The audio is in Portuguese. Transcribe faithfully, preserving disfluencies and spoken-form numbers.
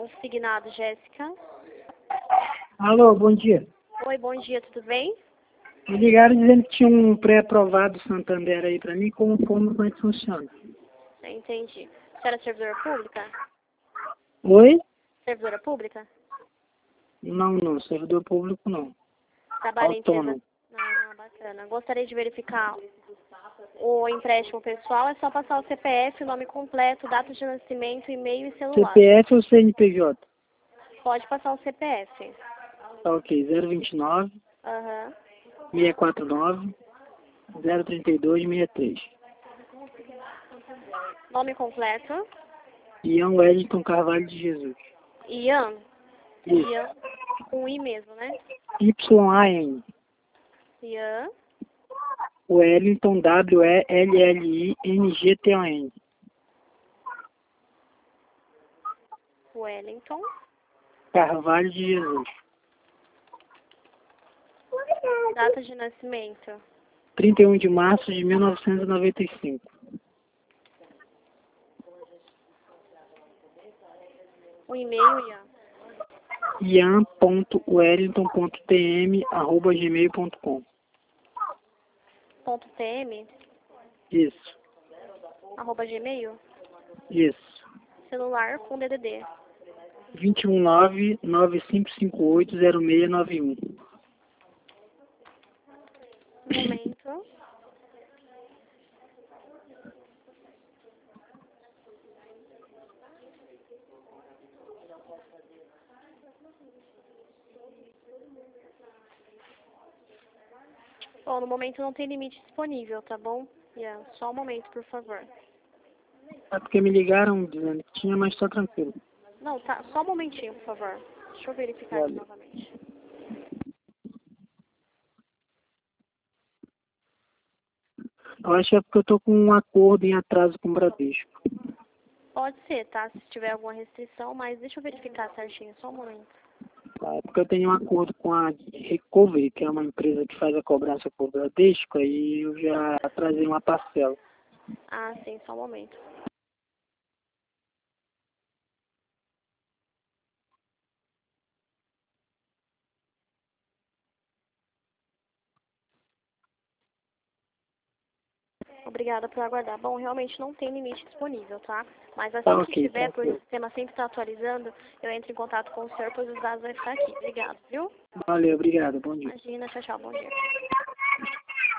Consignado, Jéssica. Alô, bom dia. Oi, bom dia, tudo bem? Me ligaram dizendo que tinha um pré-aprovado Santander aí pra mim, como forma, como é que funciona? Entendi. Você era servidora pública? Oi? Servidora pública? Não, não, servidor público não. Trabalha em empresa... Autônomo. Ah, bacana. Gostaria de verificar o empréstimo pessoal. É só passar o C P F, o nome completo, data de nascimento, e-mail e celular. C P F ou C N P J? Pode passar o C P F. Tá ok, zero vinte e nove, Aham. seiscentos e quarenta e nove, zero trinta e dois, sessenta e três. Nome completo. Ian Wellington Carvalho de Jesus. Ian. Isso. Ian. Com I mesmo, né? Y A N. Ian. Wellington, W E L L I N G T O N. Wellington. Carvalho de Jesus. Data de nascimento. trinta e um de março de mil novecentos e noventa e cinco. O e-mail, Ian. ian ponto wellington ponto t m arroba gmail ponto com. Ponto .tm. Isso, Arroba gmail. isso. Celular com D D D. dois um nove, nove cinco cinco oito, zero seis nove um. Um momento. Bom, no momento não tem limite disponível, tá bom? Ian, só um momento, por favor. É porque me ligaram dizendo que tinha, mas tá tranquilo. Não, tá. Só um momentinho, por favor. Deixa eu verificar aqui Valeu. novamente. Eu acho que é porque eu tô com um acordo em atraso com o Bradesco. Pode ser, tá? Se tiver alguma restrição, mas deixa eu verificar certinho, só um momento. Tá? É porque eu tenho um acordo com a Recovery, que é uma empresa que faz a cobrança por Bradesco, aí eu já atrasei uma parcela. Ah, sim, só um momento. Obrigada por aguardar. Bom, realmente não tem limite disponível, tá? Mas assim Tá que ok, tiver, porque tranquilo. o sistema sempre está atualizando, eu entro em contato com o senhor, pois os dados vão ficar aqui. Obrigada, viu? Valeu, obrigado, bom dia. Imagina, tchau, tchau, bom dia.